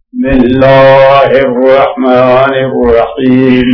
बिस्मिल्लाहिर्रहमानिर्रहीम।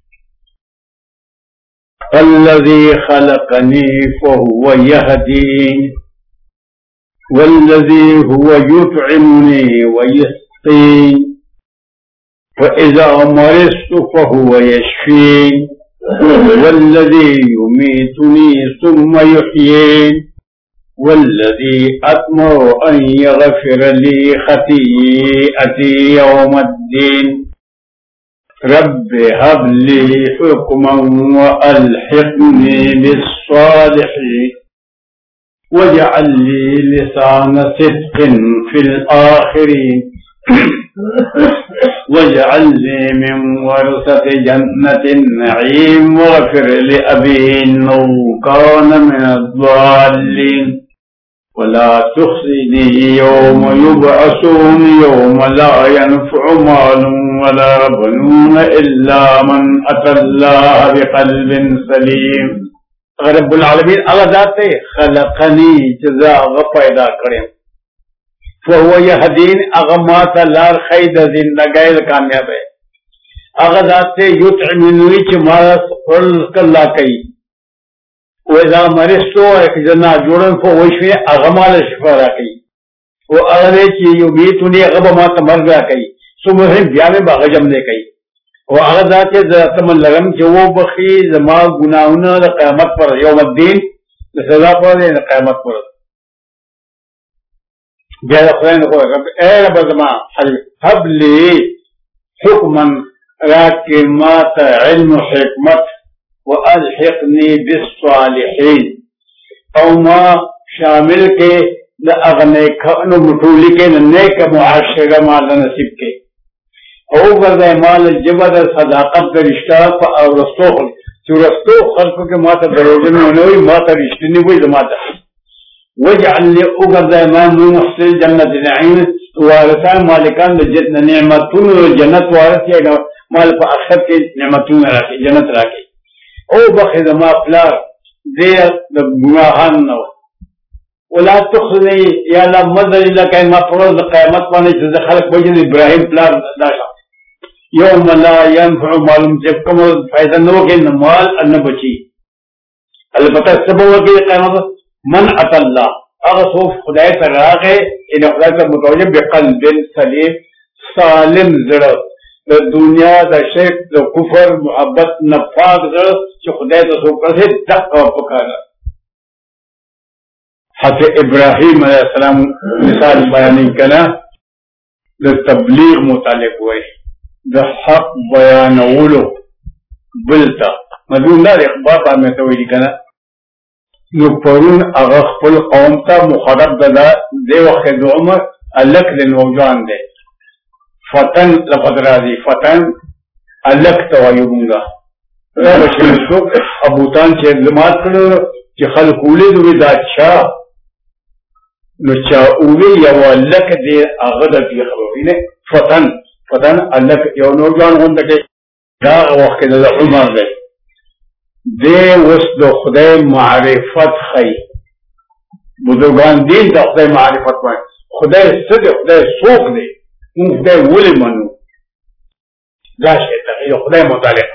अल्लज़ी खलक़नी फहुव यहदीन वल्लज़ी हुव युतइमुनी व यस्क़ीन फ़इज़ा मरिज़्तु फहुव यशफ़ीन वल्लज़ी युमीतुनी सुम्मा युहयीन वल्लज़ी अत्मउ अन यग़फ़िर ली ख़तीअती यौमद्दीन रब्बि हब ली हुक्मन व अल्हिक़नी बिस्सालिहीन वजअल ली लिसान सिद्क़िन फिल आखिरीन वजअलनी मिन वरसति जन्नतिन नईम वग़फ़िर लि अबी इन्नहु कान मिनज़्ज़ालिमीन वला तुख़्ज़िनी यौम युबअसून यौम ला यनफ़उ मालुन वला बनून इल्ला मन अतल्लाह बिक़ल्बिन सलीम। रब्बुल आलमीन अल्लाह ज़ात खलक़नी जज़ा पैदा करे फहुव यहदीन अगमात लार खैद जिंदगाइल कामयाब है अगदात युतइमुनी च मारस फल कल्ला कई वज़ा मरिस्तु एक जना जोड़न फो वशवे अगमाल शिफा कई वो अगले की युमीतुनी अगमात मर गया कई सुबह ब्याह में बागजम दे कई वो अगदात तमन लगन जो वो बखी जमा गुनाहुना क़यामत पर यौमद्दीन सजा पर क़यामत पर हबली हुक्मन राके मात इल्म हिकमत व अल्हिक़नी बिस्सालिहीन और माँ शामिल के द अगने खनु मुटूली के नेक मुआशरा माल नसीब के और गर्दे माल जबद सदाकत का रिश्ता और रस्तो चुरस्तो खल्क़ के माता दरोजे में होने हुई माता रिश्ते नहीं हुई जमाता वजअल उगरदा मुहसिल जन्नत नईम वारसान मालिकान जन्नत नेमतुन जन्नत वारस के माल पर अखर के नेमतुन राखी जन्नत राखी ओ बखिद मा फ्लार दे गुनाहान न वला तुख़्ज़नी या ला मदद इला क़यामत पर क़यामत पाने से खलक बजन इब्राहिम फ्लार दाशा यौम ला यनफ़उ मालूम जब कमल फायदा न होगे न माल न बची अलबत्ता सबब के क़यामत मन अतल्लाह अगर सोफ खुदाई पर रागे इन खुदाई पर मुतवज्जिह बिक़ल्बिन सलीम सालिम ज़रा दुनिया द शिर्क द कुफर मोहब्बत नफाक ज़रा जो खुदाई तो सोफ कर से दक्का पुकारा हज़रत इब्राहिम अलैहिस्सलाम मिसाल बयान करना द तबलीग मुतालिक हुए द हक बयान उलो बिलता मजूना इख़बार में तो वही करना नो परून अगर खपल कौम ता मुखरब दला दे वक्त उमर अलग दिन वजान दे फतन लफज राजी फतन अलग तवायुबूंगा अबूतान से जमात करो कि खलकूले दो विदाचा नो चाउले या वो अलग दे अगद की खबरी ने फतन फतन अलग यो नौजवान होने के दा वक्त दला उमर दे दे उस दो खुदाई मारिफत खई बुजुर्गान दीन दा खुदाई मारिफत में खुदाई सद खुदाई सोख दे उन खुदाई वली मनु दाशे तक ये खुदाई मुतालिक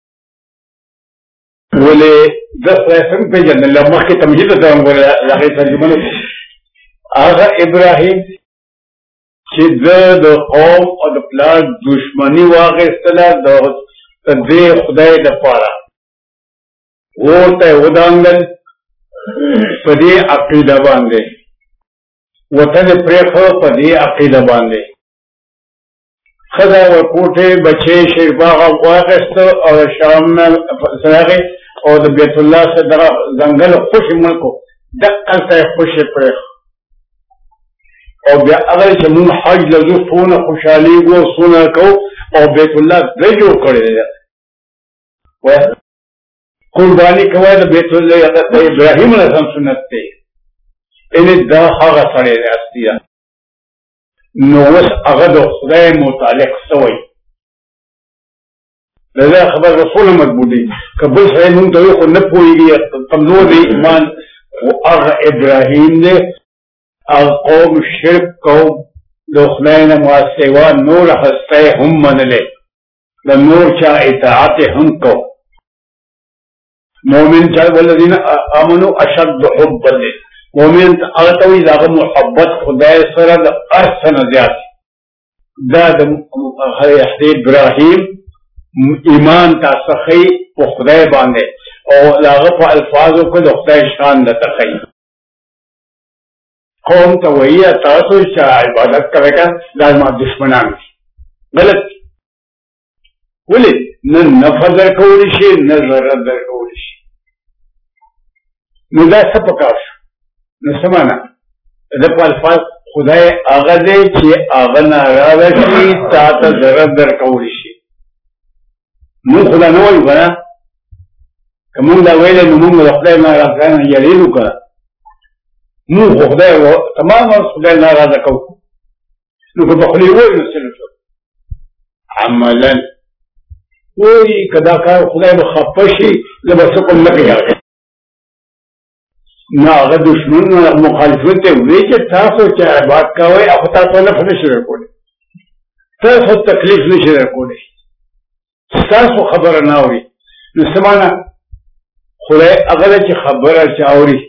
वले 10 रैसन पे जन लम्हा की तमहीद तो हम बोले लागे तर्जुमा आगा इब्राहिम चिद दो कौम और दो प्लाट दुश्मनी वाक़ इस्तला दो दे खुदाई दपारा वो तय उदांगल पदी अकीदा बांधे वतन प्रेखो पदी अकीदा बांधे खदा व कोठे बचे शेरबाग वाक़स्त और शाम में सरागे और बैतुल्लाह से दरा जंगल खुश मुल्क दक्कल से खुश प्रेख और अगर जमुन हज लजू सोन खुशहाली वो सोना को और बैतुल्लाह बेजो करे कुर्बानी कवाय बेतुल्लाह इब्राहिम अलैहिस्सलाम सुन्नत थे इन्हें दा हागा सड़े अस्तिया नोस अगद खुदाई मुतालिक सवई लजा खबर रसूल मजबूती कबल से मुन तो को न पोई कमजोर ईमान वो अग इब्राहिम ने कौम शिरक कौम د خدای نه ما سوا نور هستی هم منلې د نور چا اطاعت هم کو مؤمن چا والذین آمنوا اشد حبا لله مؤمن هغه ته وایي دغه محبت خدای سره د هر څه نه زیات دا د ابراهیم ایمان تاسو خی په خدای باندې او هغه په الفاظو کې د خدای شان د تخی قوم ته وایي تاسو چې عبادت کوئ دا ما دشمنان غلط ولې نه نفع درکولی شي نه ضرر درکولی شي نو دا څه پکار شو نو څه معنا د په الفاظ خدای هغه دی چې هغه ناراضه شي تا ته ضرر درکولی شي مونږ خدا نه وایو که نه که مونږ دا ویلی نو مونږ د خدای ناراضه نه یریږو که مونږ خو خدای تمام خدای ناراضه کوو نو که په خولې ووایو نو څه نه شو عملا وایي که دا کار خدای به خفه شي زه به څه کوم نه کوي نو هغه دشمن مخالفت ته وایي چې تاسو چې عبادت کوئ خو تاسو نفع نه شئ درکولی تاسو تکلیف نه شئ درکولی ستاسو خبره نه اوري نو څه معنا خدای هغه ده چې خبره چې اوري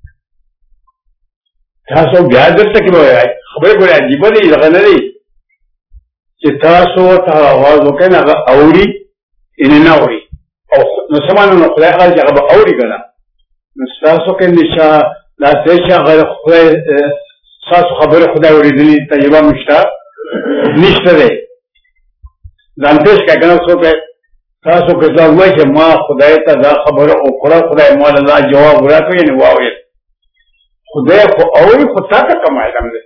تاسو بیا دلته کې به وایئ خبرې ګورې عجیبه دي دغه نه دی چې تاسو ته اواز وکړئ هغه اوري یعنې نه اوري او نو څه معنا نو خدای هغه چې هغه به اوري که نه نو ستاسو کې نشه داسې چې هغه خدای ستاسو خبرې خدای اورېدلي تجربه هم شته نشته دی ځان پېښ کړئ که نه څوک تاسو که ځان وایي چې ما خدای ته دا خبره وکړه خدای ما له دا جواب راکړ یعنې واورېد خدای خو اوري خو تا ته کوم علم دی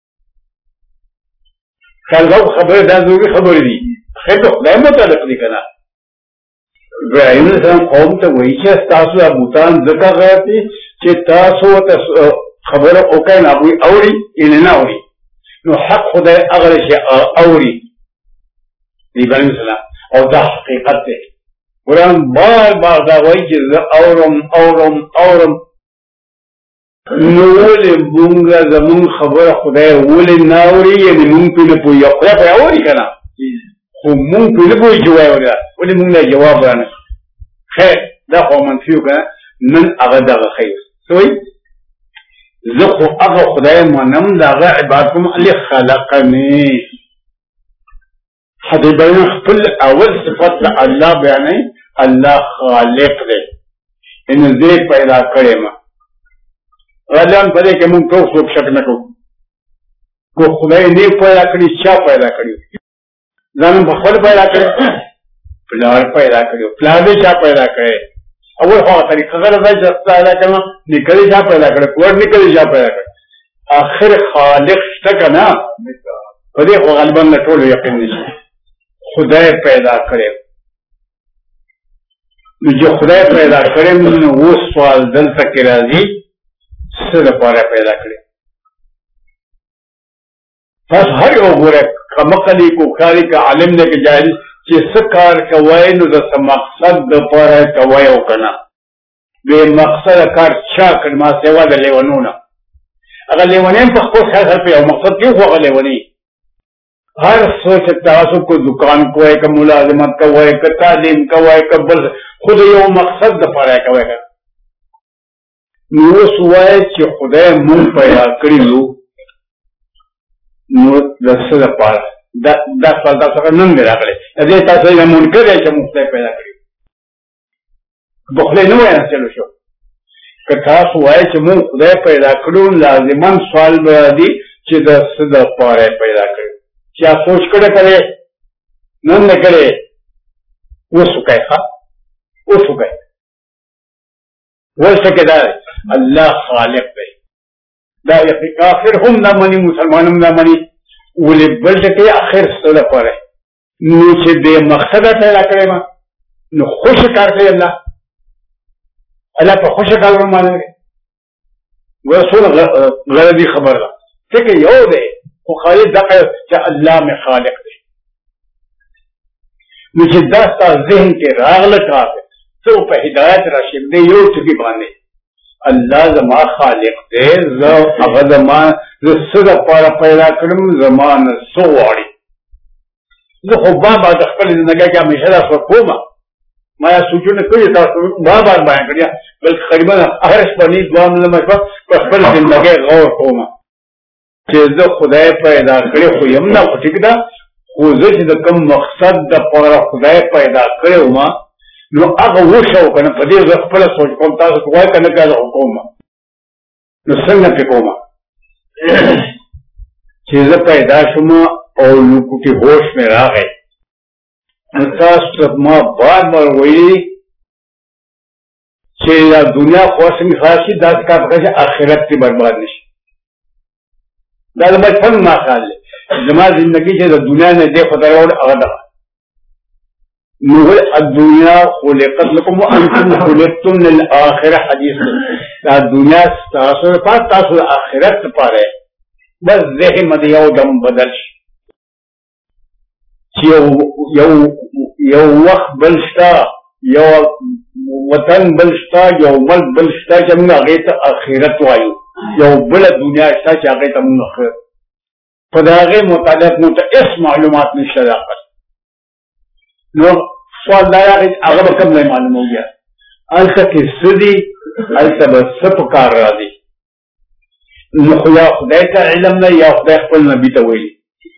خلګو خبره دا ضروري خبرې دي خیر د خدای متعلق دي که نه ابراهیم علیه السلام قوم ته وایي چې ستاسو دا بوتان ځکه غیر دي چې تاسو ته خبره وکړئ نو هغوی اوري یعنې نه اوري نو حق خدای هغه دی چې اوري ابراهیم علیه السلام او دا حقیقت دی قرآن بار بار دا وایي چې زه اورم نو ولې مونږ زمونږ خبره خدای ولې نه اوري یعنې مونږ پرې نه پوهېږو خدای خو یې اوري که نه خو مونږ پرې نه پوهېږو چې وایي اوري ولې مونږ له جواب رانه خیر دا خو منفي و که نه نن هغه دغه ښیي څه وایي زه خو هغه خدای منم د هغه عبادت کوم اللي خلقني حضرت ابراهیم خپل اول صفت د الله بیانوي الله خالق دی یعنې زه یې پیدا کړی یم غلیان په دې کې مونږ ټول څوک شک نه کوو کو خدای نه پیدا کړي چا پیدا کړي ځان په خپل پیدا کړي پلار پیدا کړي پلار دې چا پیدا کړي اول خو طریقه غلط ده چې پیدا کړم نکړي چا پیدا کړي کور نکړي چا پیدا کړي اخر خالق شته که نه په دې خو غالبا نه ټول یقین نشي خدای پیدا کړي نو چې خدای پیدا کړي نو اوس سوال دلته کې راځي څه لپاره پیدا کړي تاسو هر یو ګوره که مقلي کو کاري که عالم دی که جاهل چې څه کار کوئ نو د څه مقصد دپاره کوئ او که نه بې مقصده کار چا کړي ما سوا د لیونو نه هغه لیونی هم په خپل خیال سره په یو مقصد کې خو هغه لیونی هر څه چې تاسو کو دکان کوئ که ملازمت کوئ که تعلیم کوئ که بل خو د یو مقصد دپاره یې کوئ نو اوس وایي چې خدای مونږ پیدا کړي یو نو د څه لپاره دا سوال تاسو څخه نن دی راغلی د دې تاسو یې منکر دی چې مونږ خدای پیدا کړي په خولې نه وایي چلو شو که تاسو وایي چې مونږ خدای پیدا کړو لازما سوال به راځي چې د څه لپاره یې پیدا کړي چا سوچ کړی کړی نن نه کړی اوس وکړئ ښه اوس وکړئ ورسه کې دا الله خالق دی دا کافر هم نه مني مسلمان هم نه مني ولې بل ټکی اخر څه لپاره نو چې بې مقصده پیدا کړی ما نو خوښه کار کوي الله په خوښه کار باندې ورسول غلطي خبره ده ټکی یو دی خو خالق دغه چې الله مې خالق دی نو چې دا ستا ذهن کې راغله کار څه په هدایت راشي دی یو ټکي باندې الله زما خالق دی، زه هغه زما زه څه دپاره پیدا کړم، زما نه څه غواړي. زه خو بابا د خپلې زندګۍ کې همیشه دا څه کوم، ما یا سوچونه کړي تاسو بابا بیان کړي، بلکې قریبا هر شپه نیت دوه منځمه شپه په خپل زندګۍ غور کوم چې زه خدای پیدا کړی خو یم نه، خو ټیک ده، خو زه چې د کوم مقصد دپاره خدای پیدا کړی وم نو هغه وشو که نه، په دې زه خپله سوچ کوم، تاسو کوئ که نه کوئ زه خو کوم. نو څنګه پرې کوم چې زه پیدا شوم او لوکوټي هوش مې راغی، نو تاسو ما بار بار ویلي چې دا دنیا خو څنګه خلاص شي، داسې کار پکار چې آخرت کې برباد نه شي. دا د بچپن ما خیال دی، زما زندګي چې د دنیا نه دی خدای راوړ هغه دغه نو الدنیا خلقت لكم وانتم خلقتم للآخرة حدیث دا دنیا تاسو لپاره، تاسو د آخرت لپاره، بس ذهن مده یو دم بدل شي چې یو وخت بل شته، یو وطن بل شته، یو ملک بل شته چې موږ هغې ته آخرت وایو، یو بله دنیا شته چې هغې ته موږ آخرت، په د هغې متعلق موږ ته هېڅ معلومات نشته. دا نو سوال دا راغی هغه به کوم ځای معلومه بیا هلته کې څه دي، هلته به څه په کار راځي. نو خو یا خدای ته علم نه یا خدای خپل نبي ته ویلي،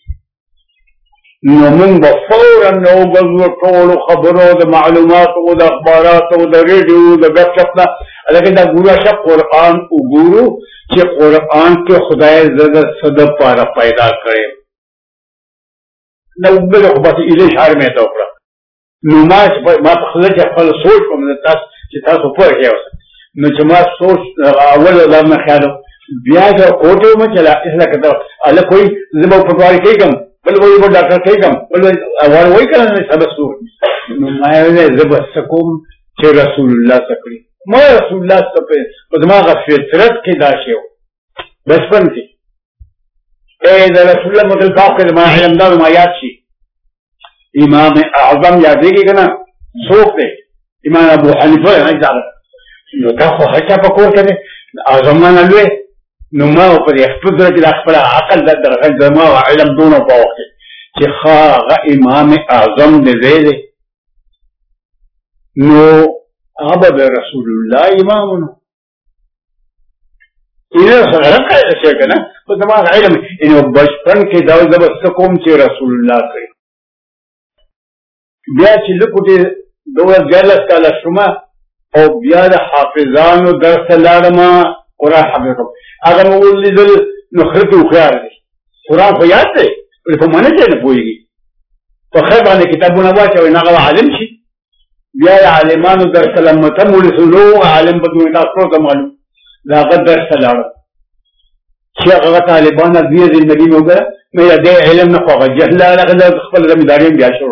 نو موږ به فورا نه وګرځو ټولو خبرو د معلوماتو د اخباراتو د ریډیو د ګپ شپ نه، هلکه دا ګوره شه قرآن وګورو چې قرآن کې خدای زه د څه دپاره پیدا کړی یم. نو بله خو بس ایله اشاره مې ته وکړه، نو ما په خپله چې خپل سوچ کوم چې تاسو پوه شئ، نو چې ما سوچ اول دا مې خیال بیا چې کوټې ومه چې لکه هلک وایي زه به پټواري کېږم، بل وایي به ډاکټر کېږم، بل وایي که نه سبق سور. نو ما ویل زه به څه کوم چې رسول الله څه کړي، ما رسول الله څه په زما هغه فطرت کې دا شی و بچپن کې د رسول الله متل پاک کې زما علم دا ما یاد شي. امام اعظم یادېږي که نه څوک دی؟ امام ابو حنیفه نو دا خو هر چا په کور کې دی، اعظم نه لوی. نو ما په دې خپل درجه کې د خپل عقل درغه زما علم دونه په وخت چې هغه امام اعظم دی دی نو هغه به رسول الله امام نو اینه سره راځي چې کنه په زما علم انه بچپن کې دا د بس کوم چې رسول الله کوي. بیا چې لکوټي دوه ګلس کاله شومه او بیا د حافظانو درس لاړم قرآن حافظ کوم، هغه مو ولیدل نو خرته وخیار دی قرآن خو یاد دی په معنی چې نه پوهېږي، په خیر باندې کتابونه واچوئ نو هغه عالم شي. بیا د عالمانو درس لمته مولسلو عالم په دوی تاسو ته معلوم دا هغه درس لاړم چې هغه طالبان د دې زندګي مې وګوره مې دې علم نه خو هغه جهل هغه خپل ذمہداري بیا شروع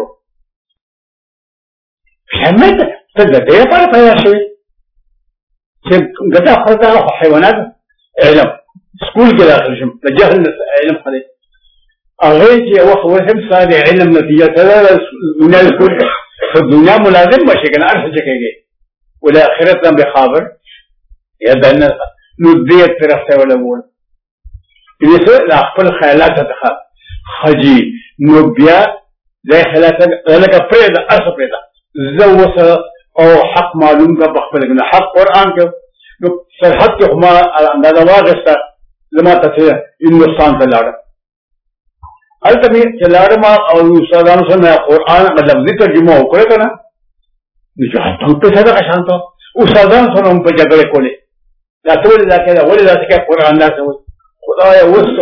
حمد ته د دې لپاره پیدا شوی چې ګټه خپله خو حیوانات علم سکول کې داخل شم د جهل علم خلک هغه چې وخت وهم صاد علم نتیجه ته دنیا سکول په دنیا ملازم بشي کنه ارڅ چکیږي ولا اخرت هم به خبر یا دنه نو دې طرف ته ولا وول دې څه خپل خیالات ته خجي نو بیا د خیالات لکه پرېدا اصل پرېدا زوسه او حق معلوم کا بخبل کنه حق قرآن کې نو صحت کې ما اندازه واغسته زما ته هندوستان ته لاړم هلته مې چې لاړم او استادانو سره قرآن لفظي ترجمه وکړه که نه نو چې هلته په صدقه شانته استادانو سره هم په جګړې کولې دا ته ولې دا کېده ولې داسې کوې قرآن داسې وایي خدایه وسو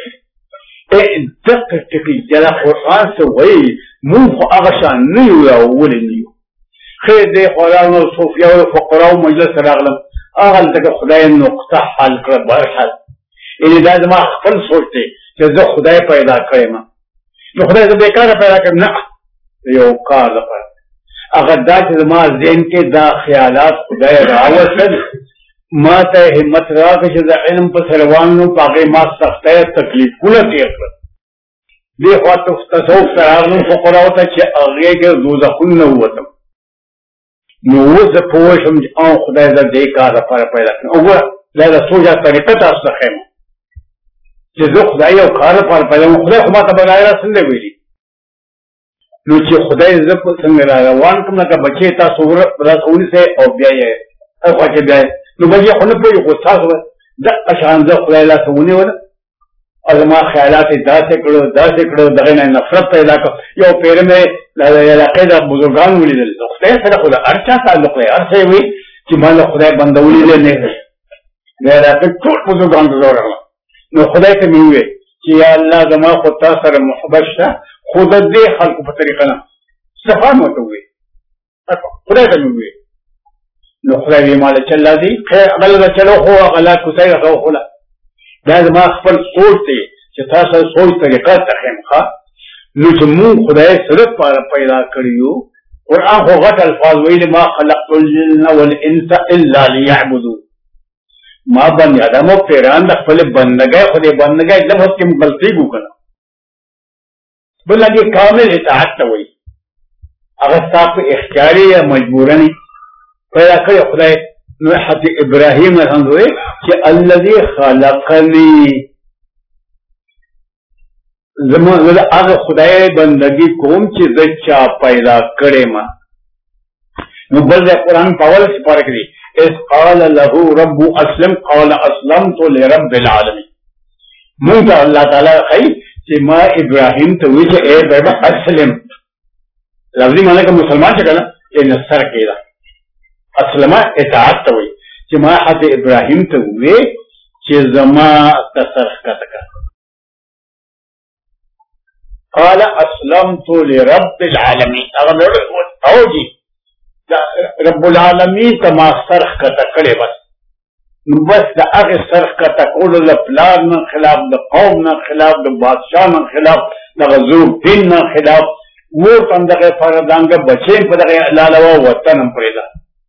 دقه ټکي چې دا قرآن څه وایي مونږ خو هغه شان نه یو یا ولې نه یو خیر دی خورانو صوفیاو فقراو مجلس راغلم هغلته خدای نقطه حل کړه برحل یعنې دا زما خپل سوچ دی چې زه خدای پیدا کړی ما نو خدای زه بېکاره پیدا کړم نه یو کار لپاره هغه دا چې زما ذهن کې دا خیالات خدای راوستل ما ته همت راکړه چې د علم په روانو په هغې ما سختی تکلیفونه تېر کړل دې خوا تصوف ته راغلم فقراو ته چې هغې کې دوزخونه نه ووتم نو اوس زه پوه شم چې خدای زه دې کار لپاره پیدا کړم. وګوره دا د سوچه طریقه تاسو ته ښیم چې زه خدای یو کار لپاره پیدا کړم. خدای خو ما ته بغیر څنګه ویلي نو چې خدای زه څنګه را روان کړم لکه بچې تاسو ونیسئ او بیا یې خوا کې بیا نو بچې خو نه پوهېږي خو تاسو دغه شان زه خدای لاسه ونیوله او زما خیالات یې داسې کړو دغې نه نفرت پیدا کړ. یو پیر مې د علاقې د بزرګانو ولیدل د خدای سره خو د هر چا تعلق دی هر څه یې وایي چې ما له خدای بنده ولیدلی نه دی د علاقې ټول بزرګانو ته زه ورغلم نو خدای ته مې وویل چې یا الله زما خو تا سره محبت شته خو د دې خلکو په طریقه نه صفا مې ورته وویل خدای ته مې وویل نو خدای ویې ما له چل راځي هغه له چلو خو هغه لا کوڅۍ هغه وخوله دا زما خپل سوچ دی چې تاسو سوچ طریقه ته ښیم ښه نو چې مونږ خدای څه لپاره پیدا کړي یو قرآن خو غټ الفاظ ویلي ما خلقت الجن والانس الا لیعبدون ما بني آدم او پیران د خپل بندګۍ خو دې بندګۍ لفظ کې غلطي وکړه بل هغه کامل اطاعت ته وایي هغه تاسو اختیاري یا مجبورني پیدا کړی خدای نو حضرت ابراهیم څنګه وایي چې الذي خلقني زما هغه خدای بندګي کوم چې زه چا پیدا کړې ما نو بل د قرآن په اول سپاره کې اذ قال له رب اسلم قال اسلمت لرب العالمين مونږ الله تعالی خی چې ما ابراهیم ته وی چې اے بابا اسلم لفظي معنی کوم مسلمان چې کنه یې نصر کېدا اسلم اطاعت ته وی چې ما حضرت ابراهیم ته وی چې زما تسرخ کته قال اسلمت لرب العالمين هغه اوجي رب العالمین ته ما سرخ کته کړې بس نو بس د هغې سرخ کته کولو د پلار نه خلاف د قوم نه خلاف د بادشاه نه خلاف د غزور دین نه خلاف ور هم دغه فردانګه بچې په دغه لاله وطن هم پرېږده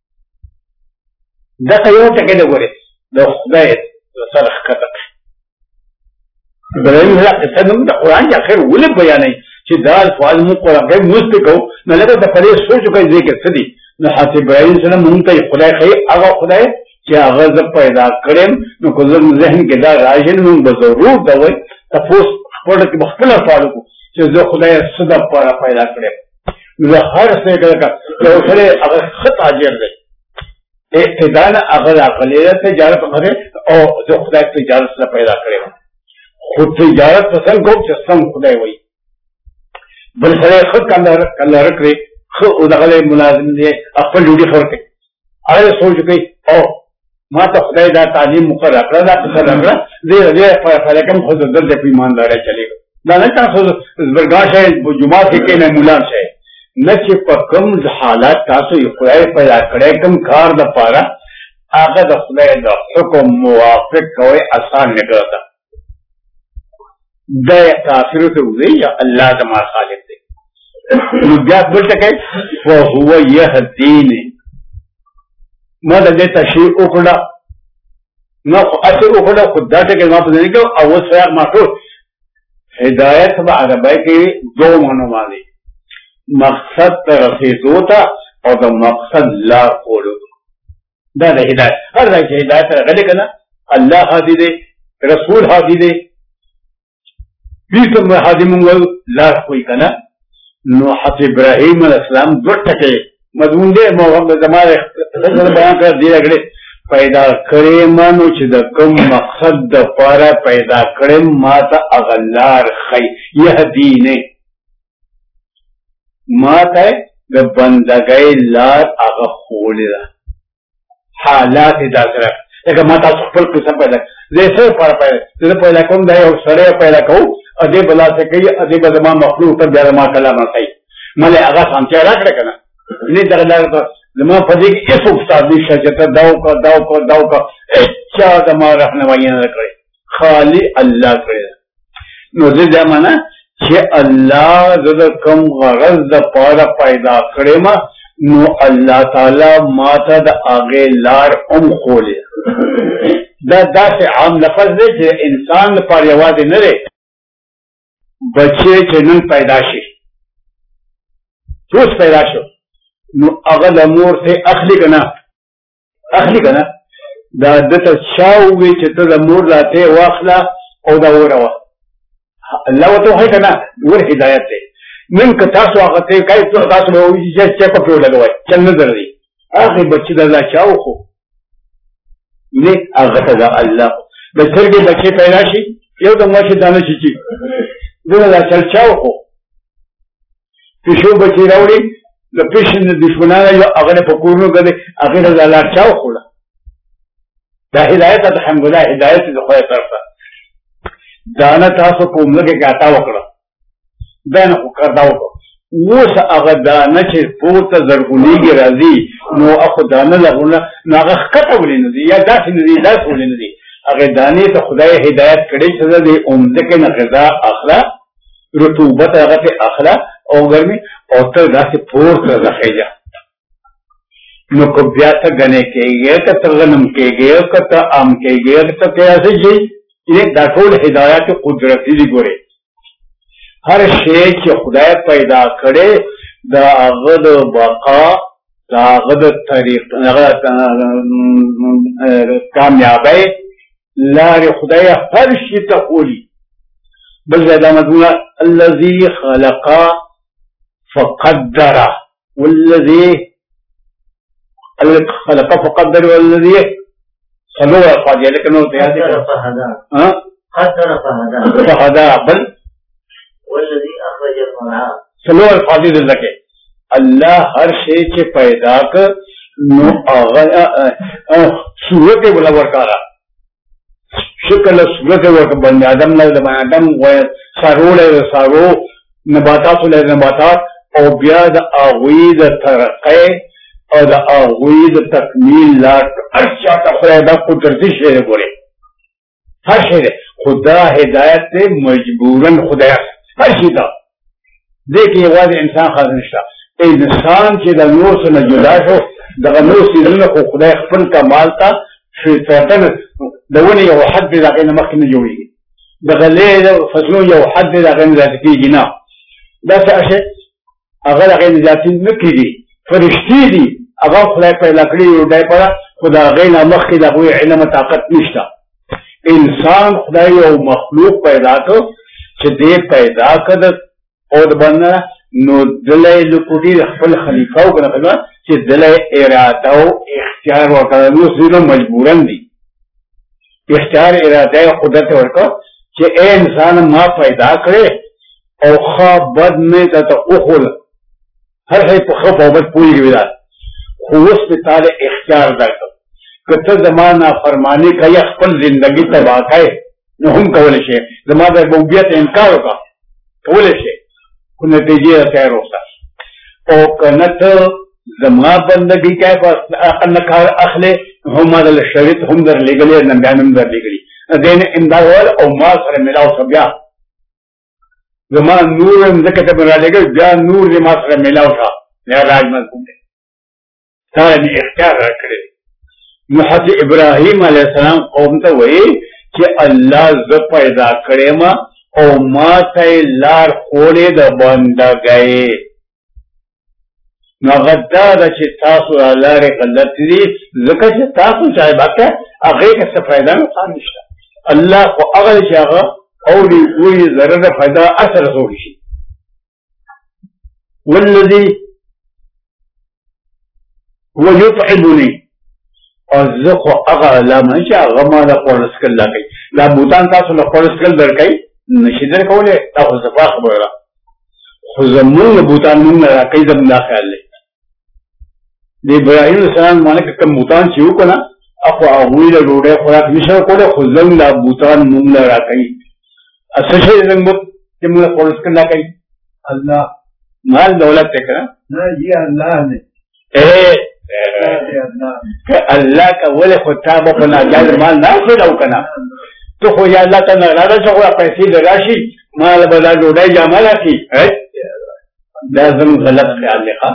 دغه یو ټکی دی ګورې د خدای سرخ کته ابراهیم علیه السلام د قرآن کې اخر ولې بیانوي چې دا الفاظ موږ قرآن کې مست کوو نو لکه د پرې سوچ کوي ذکر څه دي نو حضرت ابراهیم سلام مونږ ته خدای ښیي هغه خدای چې هغه زه پیدا کړم نو که زموږ ذهن کې دا راشي نو موږ به ضرور دا وایي تپوس خپله کې به خپله سوال وکړو چې زه خدای څه دپاره پیدا کړم نو زه هر څه یو سړی هغه ښه تاجر دی ابتدا نه هغه راغلی دی تجارت هغه او زه خدای تجارت سره پیدا کړم خو تجارت پسند کوم چې سم خدای وایي بل سړی ښه کلره کړي خو دغه ملازم دی خپل ډوډۍ خور کوي هغه سوچ کوي او ما ته خدای دا تعلیم مقرر کړه دا څه راغله دې فلکم خو د دې په ایمانداري چلیږي دا نه تاسو زبرګا شي جمعه کې کې نه مولا شي نه چې په کوم حالات تاسو یو خدای پیدا کړی کوم کار د پاره هغه د خدای د حکم موافق کوي آسان نه ګرځي دا کافر ته وایي یا الله زما خالق دی نو بیا بل ټکی فهو یهدینی ما د دې تشریح وکړه نو اته وکړه خو دا ټکی ما په دې کې او اوس ما ټول هدایت په عربی کې دوه معنی باندې مقصد ته رسیدو ته او د مقصد لا کولو دا د هدایت هر ځای کې هدایت راغلی کنه الله هادي دی رسول هادي دی بیسم هادي مونږ لا کوي کنه نو حضرت ابراهیم علیہ السلام دوه ټکي مضمون دی محمد زماره بیان کړ دی راغلی پیدا کړې مانو چې د کوم مقصد د پاره پیدا کړم ما ته اغلار خی یهدینه ما ته د بندګۍ لار هغه خولې حالات دا سره لکه ما تاسو خپل قسم پیدا زه څه پر پیدا کوم دا یو سره پیدا کوم ا دې بلا څه کوي ا دې به ما مخلوق ته بیا ما کلام کوي مله هغه سانتیا راکړه کنه نه دغه زما په دې کې څه استاد نشه چې ته داو کا اچھا د ما راهنمایي نه کړی خالی الله کړی نو دې ځمانه چې الله زړه کوم غرض د پاره پیدا کړی ما نو الله تعالی ما ته د هغه لار خولې دا داسې عام لفظ دی چې انسان لپاره یوازې نه دی بچې چې نن پیدا شي اوس پیدا شو نو هغه د مور ته اخلي کنه دا دته شاوي چې ته د مور لاته واخله او دا وروا الله وته هي کنه ور هدایت دی نن که تاسو هغه ته کای تاسو به وایي چې په پرو لګوي څنګه درځي هغه بچی د الله چاو خو نه هغه ته الله د څرګې بچی پیدا شي یو د ماشه دانه شي چې دغه لا چاو خو پیشو بچی راوړي د پیشن د دشمنانو یو هغه په کورونو کې هغه د الله چاو خو دا هدایت الحمدلله هدایت د خدای طرفه دانه تاسو کوم لګه کاټا وکړه دا نه وکړه اوس هغه دانه چې پورته زرغونېږي راځي نو اخو دانه لغونه نو هغه ښکته ولې نه دي یا داسې نه دي داسې ولې نه دي هغه دانې ته خدای هدایت کړی چې د عمدکې نه غذا اخله رطوبت هغه ته اخله او ګرمي او ته داسې پورته راخېږه نو کو بیا ته غنې کېږي که ته غنم کېږي که ته ام کېږي که ته پیاسې شي یې دا ټول هدایت قدرتي دي ګورې هر شی چې خدای پیدا کړي دا هغه د بقا دا هغه د طریق هغه کامیابی لارې خدای هر شي ته قولي بل ځای دا مضمونه الذي خلق فقدر والذي خلق فقدر والذي صلوا على القاضي لكن هو قدر فهدى بل والذي اخرج المرعى صلوا على القاضي لك الله هر شيء چې پیدا ک نو هغه صورت ولا ورکارا شکل صورت ورک بني ادم له ادم و سارو نباتات له نباتات او بیا د اغوی د ترقه او د اغوی د تکمیل لا ارشا ته خدای دا قدرتي شی ګوري هر شی خدا هدایت ته مجبورن خدای هر شی دا دغه یوازې انسان خاص نشته انسان چې د نور څخه جدا شو دغه نور سيزونه خو خدای خپل کمال ته فطرتن دونه یو حد دغه نه مخکې نه جوړیږي دغه له فصلو یو حد دغه نه ذات کیږي نه دا څه شي هغه دغه نه ذات نه کیږي فرشتي دي هغه خدای پیدا کړی یو دای په خدای غینا مخکې دغه علم طاقت نشته انسان خدای یو مخلوق پیدا کړ چې دې پیدا کړ او د باندې نو دلای لکوټي خپل خلیفہ او کنه چې دلای اراده او اختیار ورکړل نو سینه مجبورن دي اختیار اراده او قدرت ورکړه چې اے انسان ما پیدا کړې او خو بد نه ته اوخل هر هي په خو په بد پوری ویل خو اوس په تعالی اختیار درکړه کته زمانہ فرمانی کوي خپل ژوندۍ تباہ کوي نو هم کول شي زما د ربوبیت انکار وکړه کول شي کو نتیجه تیار وسه او کنه زما بندگی کوي په انکار اخله هم د شریعت هم در لګلې نه بیان هم در لګلې دین امداد او ما سره ملاو بیا زما نور زکه ته را لګل بیا نور زما سره ملاو شو یا راجمن کوم تا دې اختیار کړی نو حضرت ابراهیم علیه السلام قوم ته وایي چې الله ز پیدا کړې ما او ما ته لار خولې د بندګۍ نو غدا چې تاسو لارې غلط دي ځکه چې تاسو چای باکه هغه کې څه فائدہ نه نشته الله خو هغه چې هغه او دې کوئی ضرر فائدہ اثر رسول شي والذي هو يطعمني ازخو هغه علامه چې هغه ما له قرسکل لګي لا بوتان تاسو له قرسکل درکې نشي درکولې تاسو صفه خبره خو زمون بوتان مونږ راکې زم نه خیال لې د ابراهيم السلام باندې کوم بوتان چې وکړه اخو هغه له ډوډۍ خوراک نشو کوله خو زم لا بوتان مونږ راکې اساس یې زموږ چې موږ قرسکل لګي الله مال دولت ته کړه نه یې الله نه الله کا ولې خطاب په ناجایز مال نه خلو کنه ته خو یا الله تعالی راځه چې خو پیسې لراشي مال بدل ډوډۍ جامه لاسي دا زم غلط خیال لخوا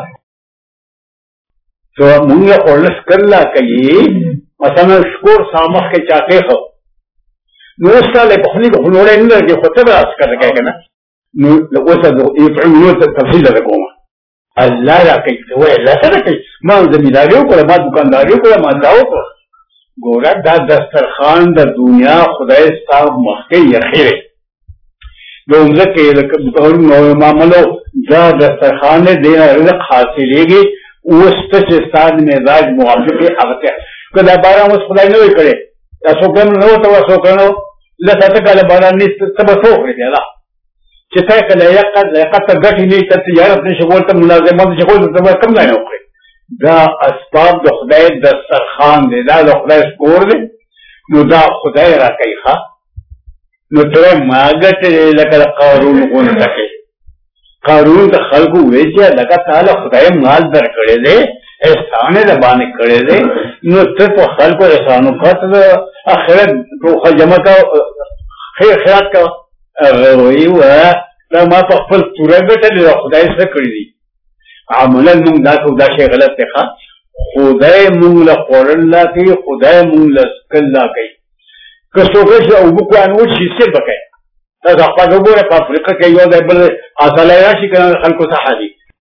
تو مونږ اورلس کړلا کوي مثلا شکر سامخ کې چاته خو نو ستاله په خلی په نور نه کې خطبه اس کړه کنه نو اوسه یو په تفصیل ده کومه الله راکړي ته وای الله سره کوي ما زمینداریو کوله ما دکانداریو کوله ما داو کوله ګوره دا دسترخوان د دنیا خدای ستاسو مخکې یخیره د عمرکې معاملو دا دسترخوان دی رزق حاصلېږي اوس ته چې ستاسو مزاج موافق یې هغه ته که دا باران اوس خدای نه وی کړی دا څوک نه ورته څوک نه لکه ته کله باران نیسته ته به څه وکړې دی الله چې ته کله لیاقت ته ګټې نه ته تجارت نشي کول ته ملازمت نشي کول ته به کوم ځای نه وکړې دا اسباب د خدای دسترخوان دی دا د خدای سکور دی نو دا خدای راکوي ښه نو ته ما ګټې لکه د قارون غونډه کوي قارون ته خلکو وایي چې لکه تعالی خدای مال درکړی دی احسان یې د باندې کړی دی نو ته په خلکو احسان وکړه ته د آخرت ټوخه جمع کوه خیرات کوه هغه وایي وایه دا ما په خپل توره ګټلې ده خدای څه کړي دي عملا مونږ دا کوو دا شی غلط دی ښه خدای مونږ له خوړل لا کوي خدای مونږ له څکل لا کوي که څوک چې اوبه کوان وشي څه به کوي دا خپل وګوره په افریقا کې یو ځای بل اصله راشي که نه خلکو څه حالي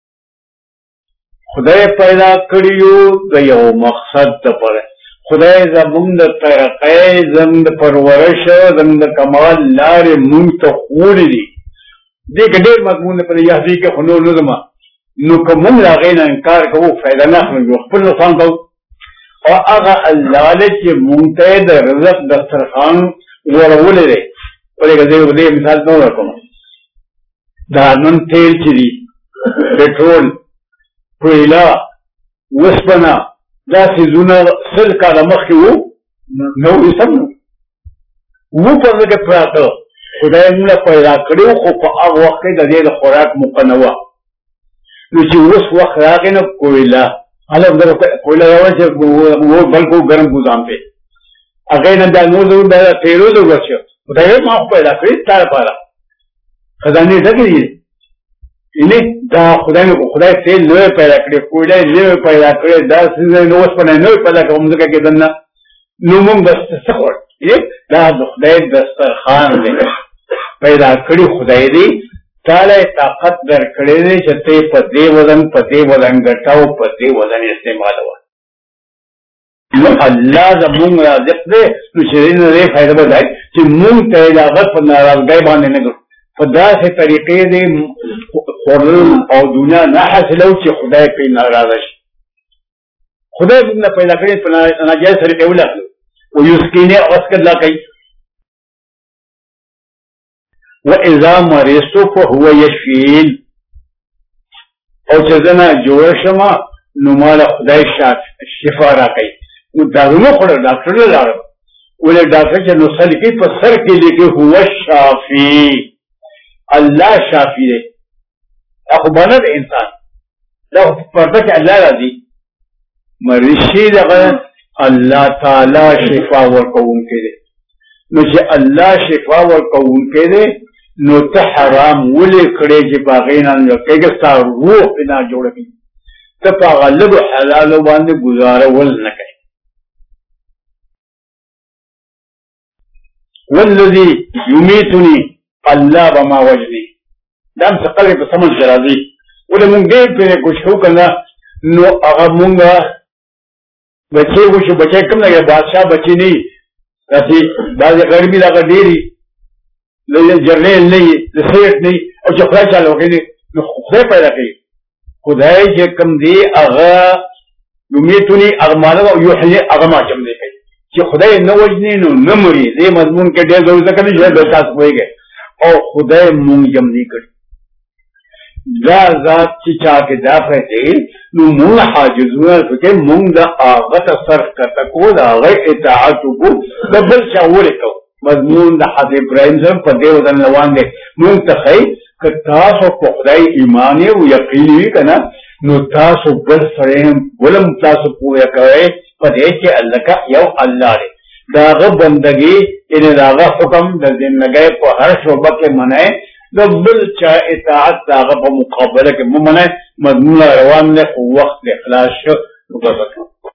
خدای پیدا کړیو د یو مقصد دپاره خدای زمونږ د ترقۍ زمونږ د پرورش زمونږ د کمال لارې مونږ ته ښوولې دي دې کې ډېر مضمون دی په دې یهدي کې خو نور نه ځم نو که مونږ د هغې نه انکار کوو فایده نه اخلو خپل نقصان کوو او هغه الله دی چې مونږ ته یې د رزق دسترخوان غوړولی دی ولکه زه دې مثال نه ورکوم دا نن تیل چې دي پټرول کویلا وسپنه دا څیزونه سل کاله مخکې وو نو یې سم وو په ځکه پراته خدای موږ پیدا کړي خو په هغه وخت کې د دې د خوراک موقع نه وه نو چې اوس وخت راغی نو کویلا هله کویلا راوړه چې بلکو ګرم ګوزام پې هغې نه دا نور ضرور دا تیرو ضرورت شو خدای ما خو پیدا کړي ستا لپاره خزانې ډکې دي یعنې دا خدای تیل نوی پیدا کړي کویلا یې نوی پیدا کړی دا څیزونه نو اوسپنه یې نوی پیدا کړه مځکه کې دننه نو موږ بس څه خوړ دا د خدای دسترخوان دی پیدا کړي خدای دی تاله طاقت درکړی دی چې ته په دې وزن ګټاو په دې وزن استعمالوه نو الله زمونږ رازق دی نو چې دې نه دې فایده به ځای چې مونږ ته یې د هغه په ناراضګۍ باندې نه ګرو په داسې طریقې دې خوړل او دنیا نه حاصلو چې خدای پرې ناراضه شي خدای موږ نه پیدا کړي په ناجایز طریقې ولګلو ويسقيني أسكت لكي وإذا مرضت فهو يشفين أو تزنا جوشما نمال خدای شفا راکي ودارونو خړ ډاکټر له لاره ولې ډاکټر چې نو سلکی په سر کې لیکي هو شافي الله شافي دی اخو باندې انسان دا پرته چې الله راځي مرشي دغه الله تعالی شفا ورکوونکی دی نو چې الله شفا ورکوونکی دی نو ته حرام ولې کړې چې په هغې نه کېږه ستا روح پې نه جوړه کړي ته په هغه لږو حلالو باندې ګزارول نه کوې والذي يميتني الله به ما وجني دا هم څه خلک په سمج کې راځي ولې مونږ ډېر پرې کوشش وکړو که نه نو هغه مونږ بچے وشو بچے کم لگے بادشاہ بچے نہیں ایسی بعض گرمی لگا ڈیری جرنیل نہیں سیٹ نہیں اور جو خدای چالو گئی خدای پیدا کی خدای جو کم دی اغا یمیتونی اغمانا و یحیی اغما چم دے گئی کہ خدای نہ وجنی نو نہ مری دے مضمون کے ڈیر ضرورت کرنی جو ہے بے ساس ہوئے گئے اور خدای مونگ جم نہیں کری دا ذات چې چا کې دا فائدې نو مونږ حاجزونه فکر مونږ د هغه ته صرف کته کو د هغه اطاعت وکړو د بل چا ورکو مضمون د حضرت ابراهیم سره په دې وزن روان دی مونږ ته ښایي که تاسو په خدای ایمان او یقین وي که نه نو تاسو بل سره ولم تاسو پوهه کوئ په دې چې الله یو الله دی د هغه بندګي یعنې د هغه حکم د زندګۍ په هر شعبه کې منئ د بل چا اطاعت د هغه په مقابله کې مو منئ مضمون روان دی خو وخت د خلاص شو